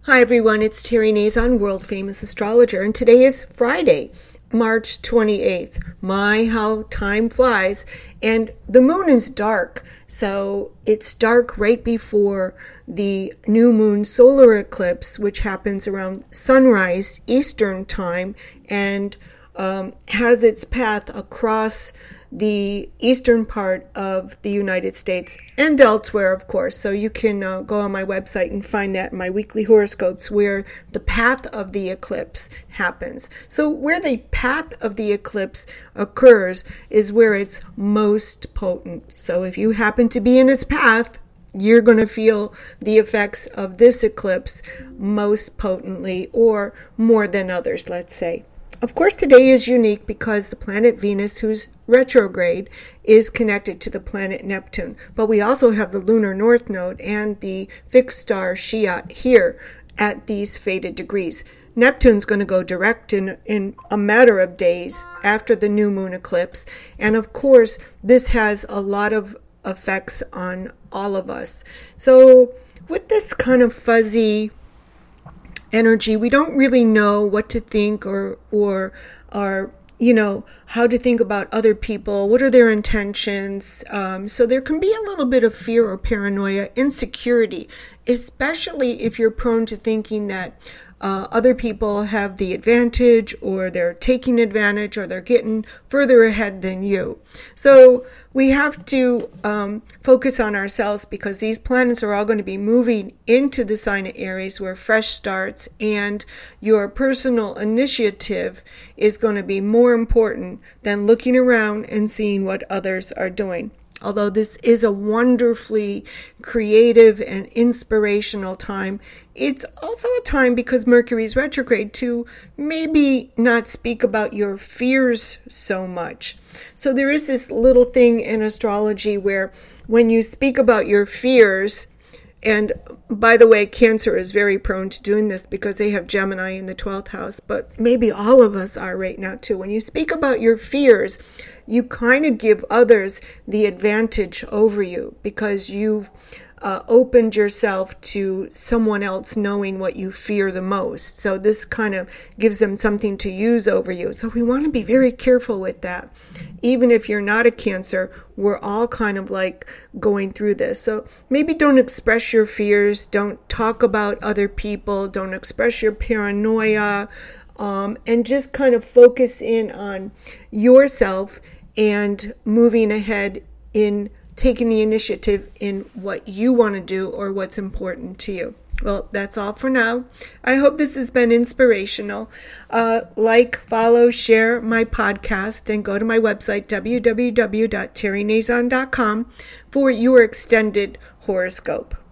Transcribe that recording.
Hi everyone, it's Terry Nazon, world famous astrologer, and today is Friday, March 28th. My, how time flies. And the moon is dark, so it's dark right before the new moon solar eclipse, which happens around sunrise Eastern time and has its path across the eastern part of the United States and elsewhere, of course. So you can go on my website and find that in my weekly horoscopes where the path of the eclipse happens. So where the path of the eclipse occurs is where it's most potent. So if you happen to be in its path, you're going to feel the effects of this eclipse most potently or more than others, let's say. Of course, today is unique because the planet Venus, who's retrograde, is connected to the planet Neptune. But we also have the lunar north node and the fixed star Shiat here at these fated degrees. Neptune's going to go direct in a matter of days after the new moon eclipse. And of course, this has a lot of effects on all of us. So with this kind of fuzzy energy, we don't really know what to think or how to think about other people. What are their intentions? So there can be a little bit of fear or paranoia, insecurity, especially if you're prone to thinking that other people have the advantage, or they're taking advantage, or they're getting further ahead than you. So we have to focus on ourselves, because these planets are all going to be moving into the sign of Aries, where fresh starts and your personal initiative is going to be more important than looking around and seeing what others are doing. Although this is a wonderfully creative and inspirational time, it's also a time, because Mercury is retrograde, to maybe not speak about your fears so much. So there is this little thing in astrology where when you speak about your fears, and by the way, Cancer is very prone to doing this because they have Gemini in the 12th house, but maybe all of us are right now too. When you speak about your fears, you kind of give others the advantage over you, because you've opened yourself to someone else knowing what you fear the most. So this kind of gives them something to use over you. So we want to be very careful with that. Even if you're not a Cancer, we're all kind of like going through this. So maybe don't express your fears. Don't talk about other people. Don't express your paranoia. And just kind of focus in on yourself and moving ahead in taking the initiative in what you want to do or what's important to you. Well, that's all for now. I hope this has been inspirational. Like, follow, share my podcast, and go to my website, www.terrynazon.com, for your extended horoscope.